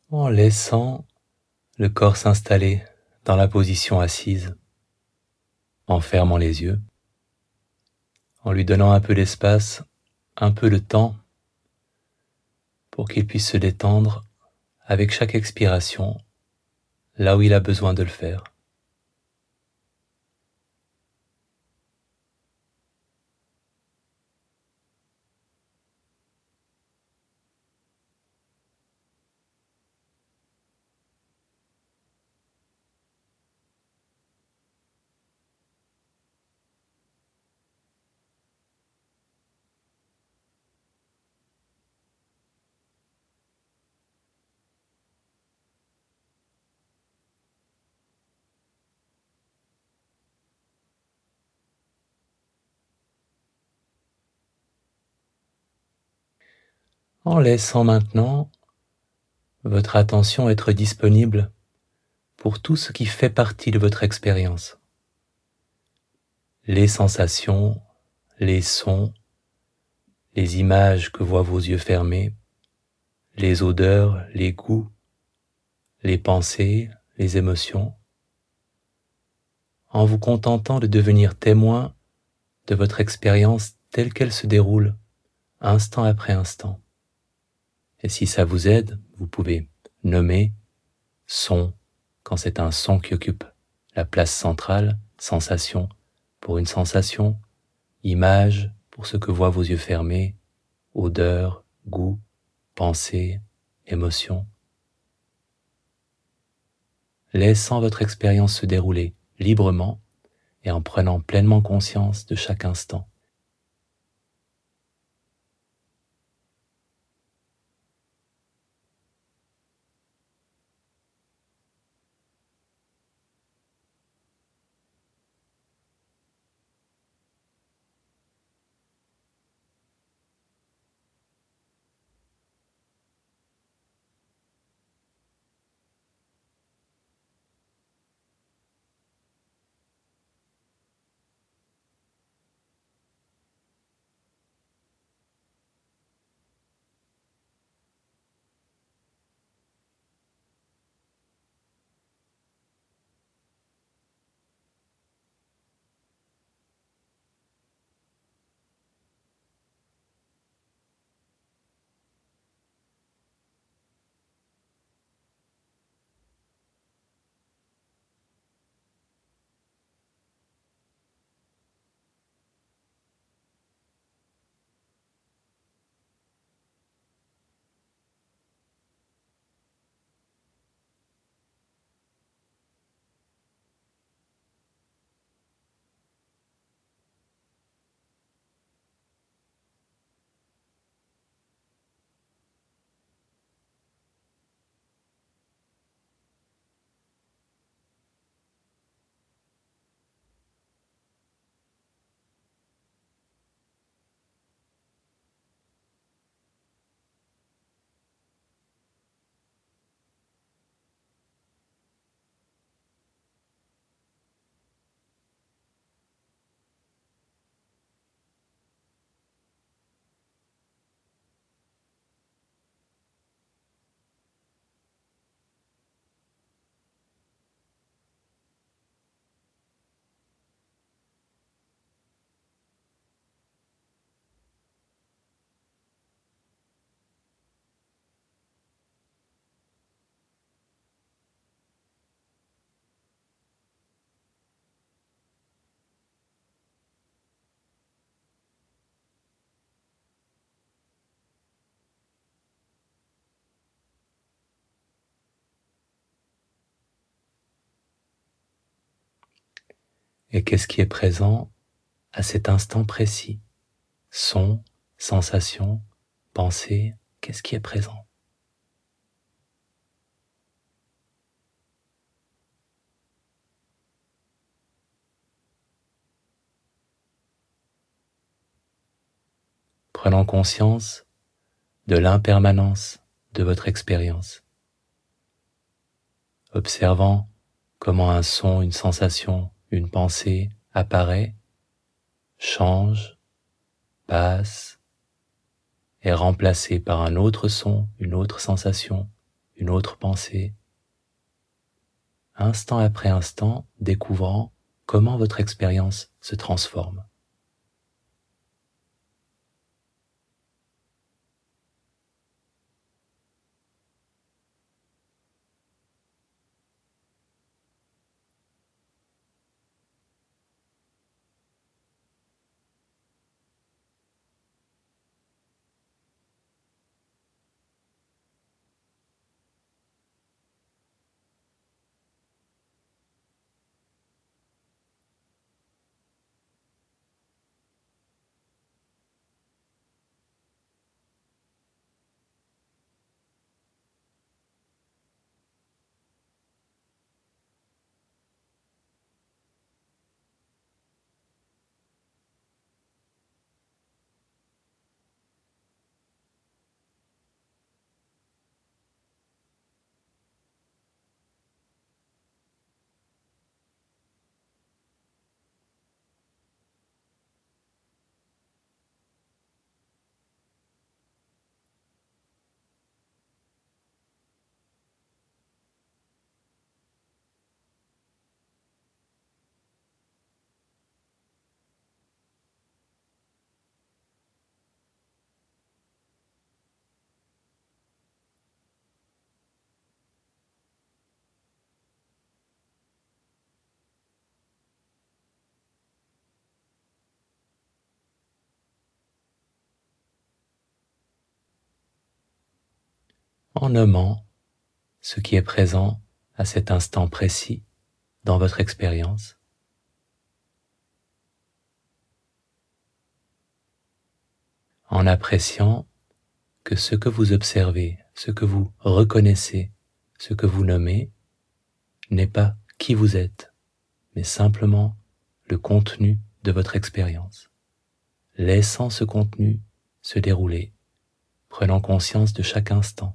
en laissant le corps s'installer dans la position assise, en fermant les yeux, en lui donnant un peu d'espace, un peu de temps pour qu'il puisse se détendre avec chaque expiration, là où il a besoin de le faire. En laissant maintenant votre attention être disponible pour tout ce qui fait partie de votre expérience. Les sensations, les sons, les images que voient vos yeux fermés, les odeurs, les goûts, les pensées, les émotions, en vous contentant de devenir témoin de votre expérience telle qu'elle se déroule, instant après instant. Et si ça vous aide, vous pouvez nommer son, quand c'est un son qui occupe la place centrale, sensation pour une sensation, image pour ce que voient vos yeux fermés, odeur, goût, pensée, émotion. Laissant votre expérience se dérouler librement et en prenant pleinement conscience de chaque instant. Et qu'est-ce qui est présent à cet instant précis? Son, sensation, pensée, qu'est-ce qui est présent? Prenant conscience de l'impermanence de votre expérience, observant comment un son, une sensation, une pensée apparaît, change, passe, est remplacé par un autre son, une autre sensation, une autre pensée, instant après instant, découvrant comment votre expérience se transforme. En nommant ce qui est présent à cet instant précis dans votre expérience, en appréciant que ce que vous observez, ce que vous reconnaissez, ce que vous nommez, n'est pas qui vous êtes, mais simplement le contenu de votre expérience. Laissant ce contenu se dérouler, prenant conscience de chaque instant.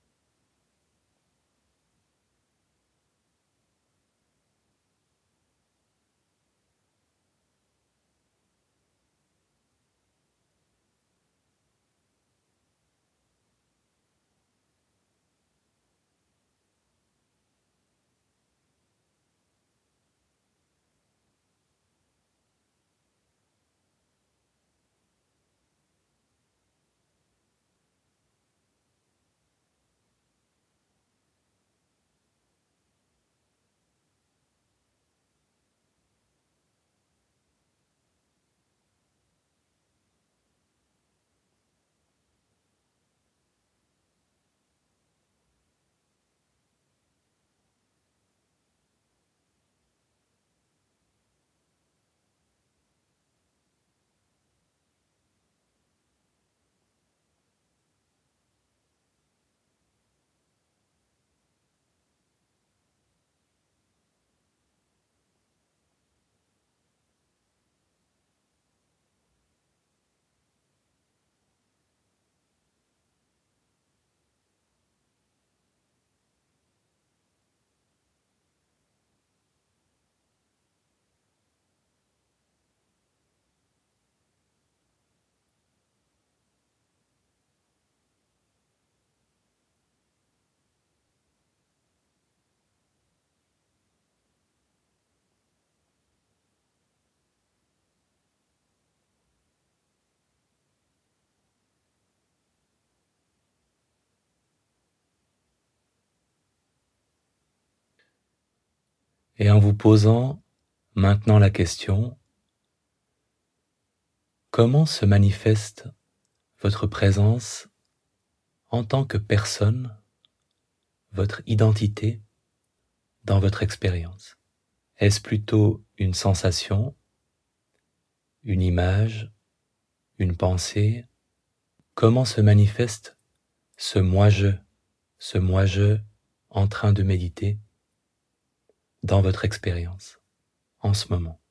Et en vous posant maintenant la question, comment se manifeste votre présence en tant que personne, votre identité dans votre expérience? Est-ce plutôt une sensation, une image, une pensée? Comment se manifeste ce moi-je en train de méditer dans votre expérience en ce moment?